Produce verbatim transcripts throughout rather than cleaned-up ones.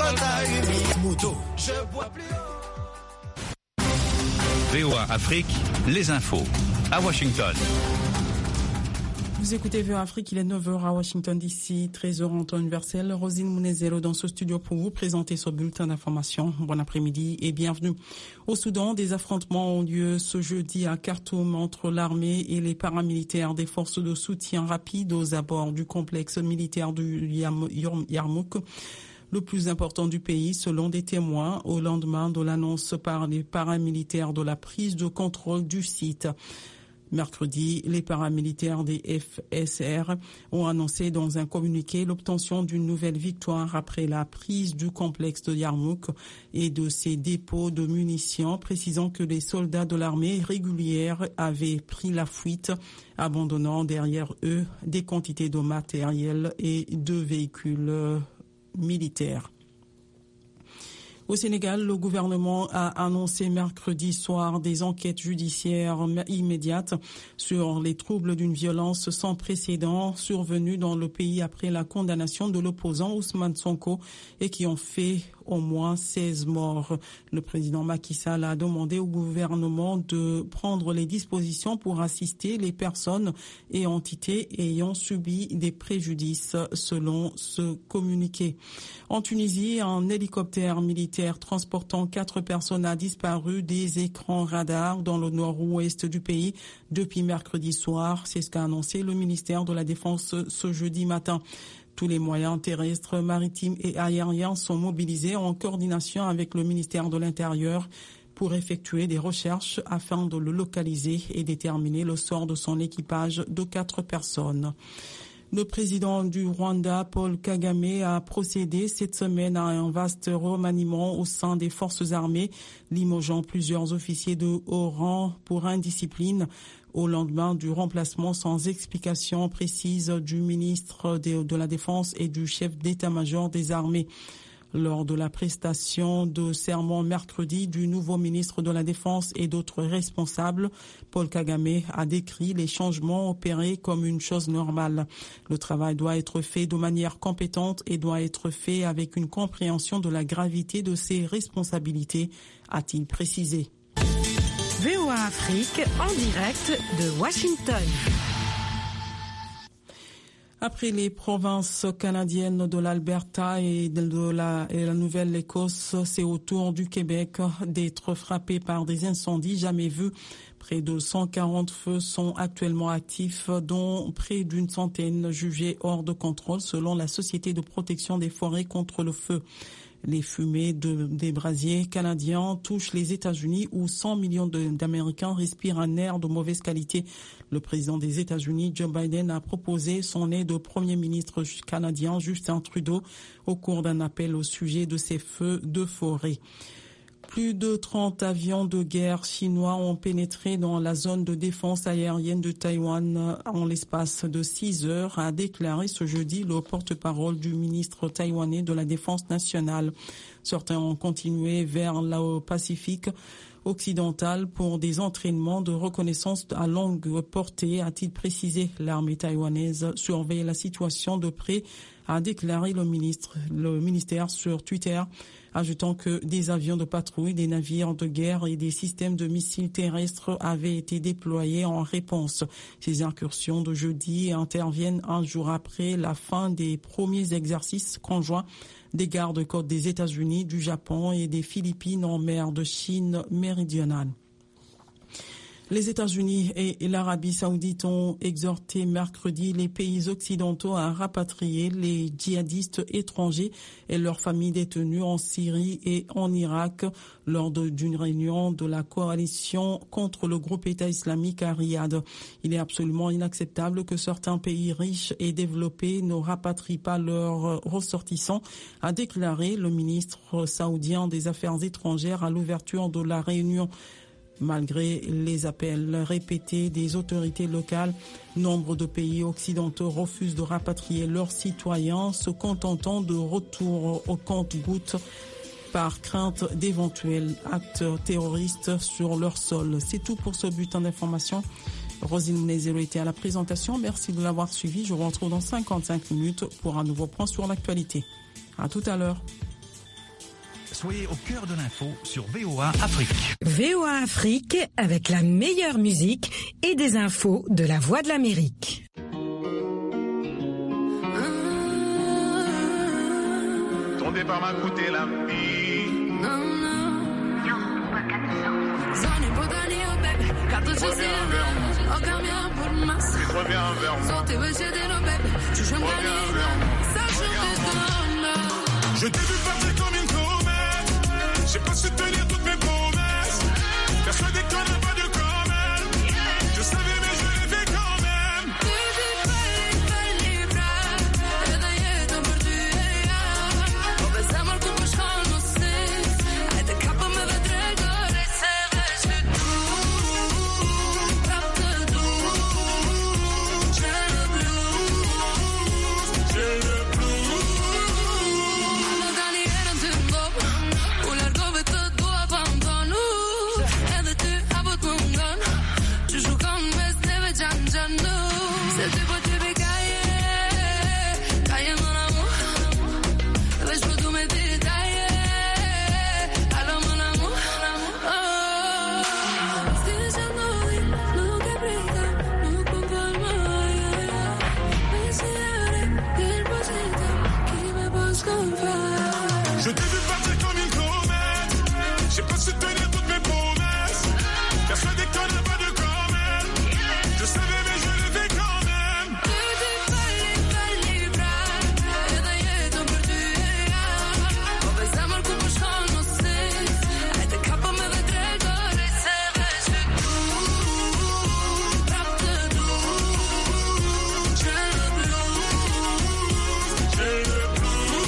V O A Afrique, les infos à Washington. Vous écoutez V O A Afrique, il est neuf heures à Washington D C, treize heures en temps universel. Rosine Mounezelo dans ce studio pour vous présenter ce bulletin d'information. Bon après-midi et bienvenue. Au Soudan, des affrontements ont lieu ce jeudi à Khartoum entre l'armée et les paramilitaires des forces de soutien rapide aux abords du complexe militaire du Yarmouk, le plus important du pays selon des témoins, au lendemain de l'annonce par les paramilitaires de la prise de contrôle du site. Mercredi, les paramilitaires des F S R ont annoncé dans un communiqué l'obtention d'une nouvelle victoire après la prise du complexe de Yarmouk et de ses dépôts de munitions, précisant que les soldats de l'armée régulière avaient pris la fuite, abandonnant derrière eux des quantités de matériel et de véhicules militaires. Au Sénégal, le gouvernement a annoncé mercredi soir des enquêtes judiciaires immédiates sur les troubles d'une violence sans précédent survenus dans le pays après la condamnation de l'opposant Ousmane Sonko et qui ont fait au moins seize morts. Le président Macky Sall a demandé au gouvernement de prendre les dispositions pour assister les personnes et entités ayant subi des préjudices, selon ce communiqué. En Tunisie, un hélicoptère militaire transportant quatre personnes a disparu des écrans radars dans le nord-ouest du pays depuis mercredi soir. C'est ce qu'a annoncé le ministère de la Défense ce jeudi matin. Tous les moyens terrestres, maritimes et aériens sont mobilisés en coordination avec le ministère de l'Intérieur pour effectuer des recherches afin de le localiser et déterminer le sort de son équipage de quatre personnes. Le président du Rwanda, Paul Kagame, a procédé cette semaine à un vaste remaniement au sein des forces armées, limogeant plusieurs officiers de haut rang pour indiscipline au lendemain du remplacement sans explication précise du ministre de, de la Défense et du chef d'état-major des armées. Lors de la prestation de serment mercredi du nouveau ministre de la Défense et d'autres responsables, Paul Kagame a décrit les changements opérés comme une chose normale. Le travail doit être fait de manière compétente et doit être fait avec une compréhension de la gravité de ses responsabilités, a-t-il précisé. V O A Afrique en direct de Washington. Après les provinces canadiennes de l'Alberta et de la, et la Nouvelle-Écosse, c'est au tour du Québec d'être frappé par des incendies jamais vus. Près de cent quarante feux sont actuellement actifs, dont près d'une centaine jugés hors de contrôle selon la Société de protection des forêts contre le feu. Les fumées de, des brasiers canadiens touchent les États-Unis où cent millions de, d'Américains respirent un air de mauvaise qualité. Le président des États-Unis, Joe Biden, a proposé son aide au premier ministre canadien Justin Trudeau au cours d'un appel au sujet de ces feux de forêt. Plus de trente avions de guerre chinois ont pénétré dans la zone de défense aérienne de Taïwan en l'espace de six heures, a déclaré ce jeudi le porte-parole du ministre taïwanais de la Défense nationale. Certains ont continué vers le Pacifique occidental pour des entraînements de reconnaissance à longue portée, a-t-il précisé. L'armée taïwanaise surveille la situation de près, a déclaré le ministre, le ministère sur Twitter, ajoutant que des avions de patrouille, des navires de guerre et des systèmes de missiles terrestres avaient été déployés en réponse. Ces incursions de jeudi interviennent un jour après la fin des premiers exercices conjoints des gardes-côtes des États-Unis, du Japon et des Philippines en mer de Chine méridionale. Les États-Unis et l'Arabie saoudite ont exhorté mercredi les pays occidentaux à rapatrier les djihadistes étrangers et leurs familles détenues en Syrie et en Irak lors de, d'une réunion de la coalition contre le groupe État islamique à Riyad. Il est absolument inacceptable que certains pays riches et développés ne rapatrient pas leurs ressortissants, a déclaré le ministre saoudien des Affaires étrangères à l'ouverture de la réunion. Malgré les appels répétés des autorités locales, nombre de pays occidentaux refusent de rapatrier leurs citoyens, se contentant de retour au compte-gouttes par crainte d'éventuels actes terroristes sur leur sol. C'est tout pour ce bulletin d'information. Rosine Nézéro était à la présentation. Merci de l'avoir suivi. Je vous retrouve dans cinquante-cinq minutes pour un nouveau point sur l'actualité. À tout à l'heure. Soyez au cœur de l'info sur V O A Afrique. V O A Afrique avec la meilleure musique et des infos de la Voix de l'Amérique. Ton départ m'a coûté la vie. Non, non. Zoni Bogani, oh baby. Quand tu sais, oh gamin pour masse. Reviens vers moi. Zoni Bogani, oh baby. Tu joues Reviens gagner. vers moi. Ça joue des donnes. Je t'ai vu partir comme une comète. J'ai pas su tenir toutes mes promesses. Persuadé que t'en as pas de comme elle. Je savais mais je l'ai fait quand même. Tu dis pas les pas libres. Et d'ailleurs t'en perdu. On va savoir comment je connais. Et de capa me va dragore. C'est vrai, je tout. Rapte tout. J'ai le blues. J'ai le blues. Je t'ai vu partir comme une comète. J'ai pas su tenir toutes mes promesses. Persuadé que t'en as pas de comme elle. Je savais mais je l'ai fait quand même. Tu dis pas les pas libres. Et d'ailleurs t'en perdu. On va savoir comment je connais. Et de capa me va dragore. C'est vrai, je tout. Rapte tout. J'ai le blues. J'ai le blues.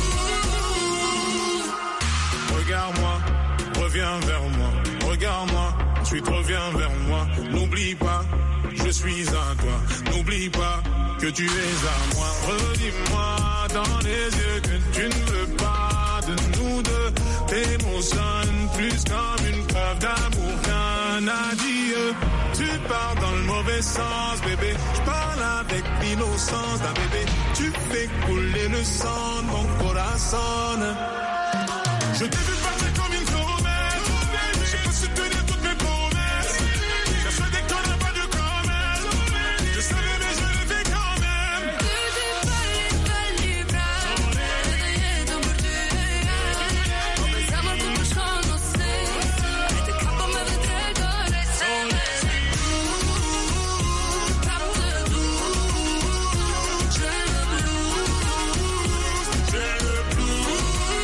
Regarde-moi, reviens vers moi. Regarde-moi, ensuite reviens vers moi. N'oublie pas, je suis à toi. N'oublie pas que tu es à moi. Redis-moi dans les yeux que tu ne veux pas de nous deux. Tes mots sonnent plus comme une preuve d'amour qu'un adieu. Tu pars dans le mauvais sens, bébé. Je parle avec l'innocence d'un bébé. Tu fais couler le sang de mon corazon. Je t'ai vu partir comme une comète. J'ai pas su tenir toutes mes promesses. Persuadé que t'en as pas de comme elle. Je savais mais je l'ai fait quand même. Tu dis pas les pas libres. Et d'ailleurs t'en perdu. On va savoir comment je connais. Et de capa me va dragore. C'est vrai, je tout. Rapte tout. J'ai le blues. J'ai le blues.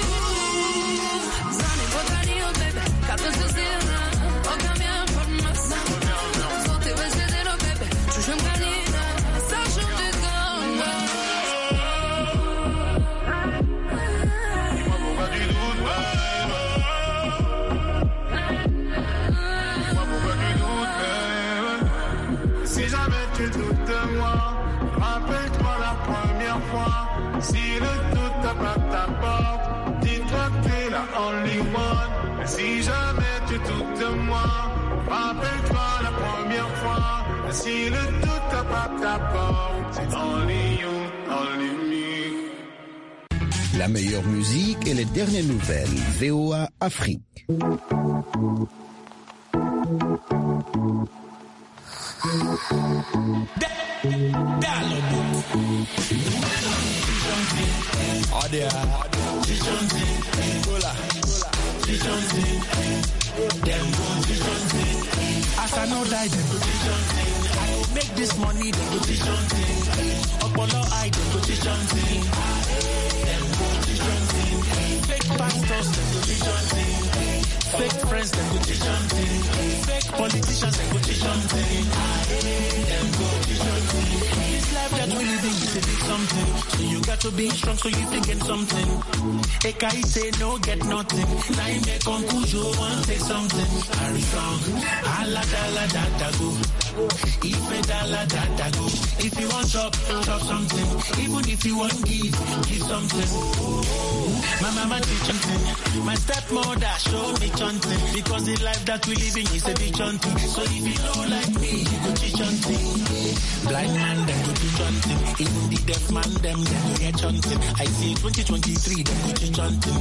Zoni Bogani, oh baby. Quand tu sais, oh gamin pour masse. Zoni Bogani, oh baby. Tu joues gagner. Ça joue des donnes. Dis-moi pourquoi tu doutes, ouais. Dis-moi pourquoi tu doutes, ouais. Si jamais tu doutes de moi, rappelle-toi la première fois. Si le doute tape à ta porte, dis-toi que t'es la only one. Si jamais tu doutes de moi, rappelle-toi la première fois. Si le doute tape à ta porte, c'est only you, only me. La meilleure musique et les dernières nouvelles. V O A Afrique. As I know die, them I go make this money, the position thing. Apollo, I the position thing. Them position thing. Fake pastors, the position thing. Fake friends, the position thing. Fake politicians, the position thing. Them position thing. This life that we living is a big something. So you got to be strong so you can get something. Ekai say no get nothing. Now you make conclusion, want say something. Harry song, ala dala da da go. If a dala da da go. If you want chop, chop something. Even if you want give, give something. My mama teach something. My stepmother show me something. Because the life that we living is a big something. So if you don't like me, you go teach something. Blind man, them go teach something. Even the deaf man, them, them go get something. I see twenty twenty-three, them go teach something.